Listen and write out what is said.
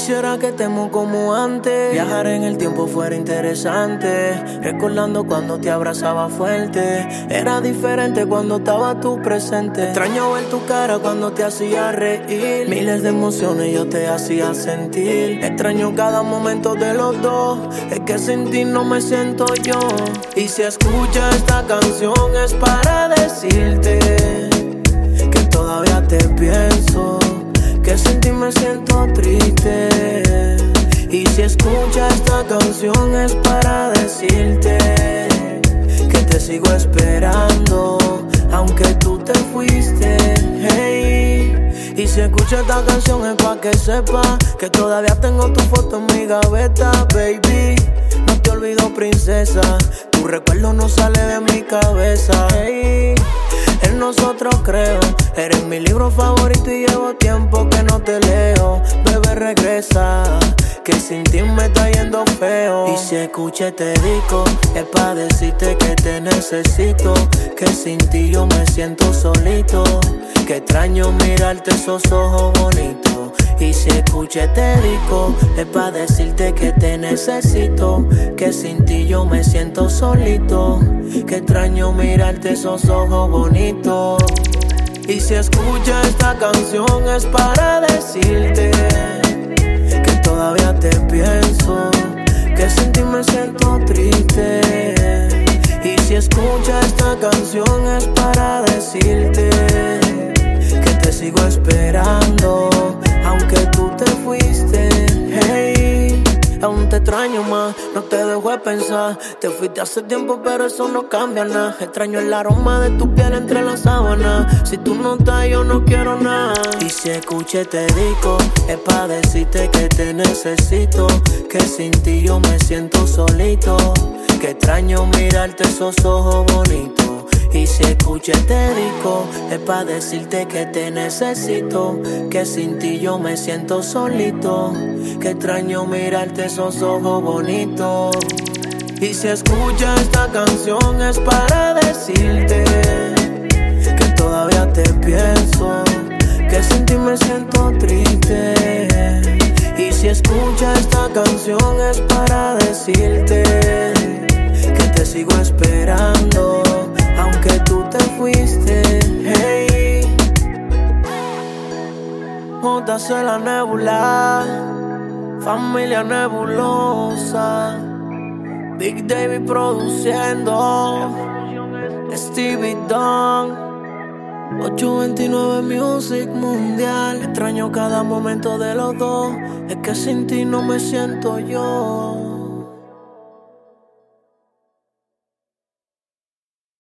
Quisiera que estemos como antes. Viajar en el tiempo fuera interesante. Recordando cuando te abrazaba fuerte. Era diferente cuando estaba tú presente. Extraño ver tu cara cuando te hacía reír. Miles de emociones yo te hacía sentir. Extraño cada momento de los dos. Es que sin ti no me siento yo. Y si escuchas esta canción es para decirte que todavía te pienso, que sin ti me siento triste. Y si escuchas esta canción es para decirte que te sigo esperando, aunque tú te fuiste, hey. Y si escuchas esta canción es pa' que sepas que todavía tengo tu foto en mi gaveta, baby. No te olvido, princesa, tu recuerdo no sale de mi cabeza, hey. En nosotros creo, eres mi libro favorito y llevo tiempo que no te leo. Bebé, regresa, que sin ti me está yendo feo. Y si escuché te digo, es pa' decirte que te necesito, que sin ti yo me siento solito, que extraño mirarte esos ojos bonitos. Y si escuché te digo, es pa' decirte que te necesito, que sin ti yo me siento solito, que extraño mirarte esos ojos bonitos. Y si escuchas esta canción es para decirte que todavía te pienso, que sin ti me siento triste. Y si escuchas esta canción es para decirte que te sigo esperando, aunque tú te fuiste, hey. Aún te extraño más, no te dejo de pensar. Te fuiste hace tiempo pero eso no cambia nada. Extraño el aroma de tu piel entre las sábanas. Si tú no estás yo no quiero nada. Y si escuché te digo, es pa' decirte que te necesito, que sin ti yo me siento solito, que extraño mirarte esos ojos bonitos. Y si escuché te digo, es pa' decirte que te necesito, que sin ti yo me siento solito, que extraño mirarte esos ojos bonitos. Y si escuchas esta canción es para decirte que todavía te pienso, que sin ti me siento triste. Y si escuchas esta canción es para decirte que te sigo esperando, aunque tú te fuiste, hey. JC La Nebula, familia nebulosa, Big David produciendo, Stevie Don, 829 Music Mundial. Extraño cada momento de los dos, es que sin ti no me siento yo.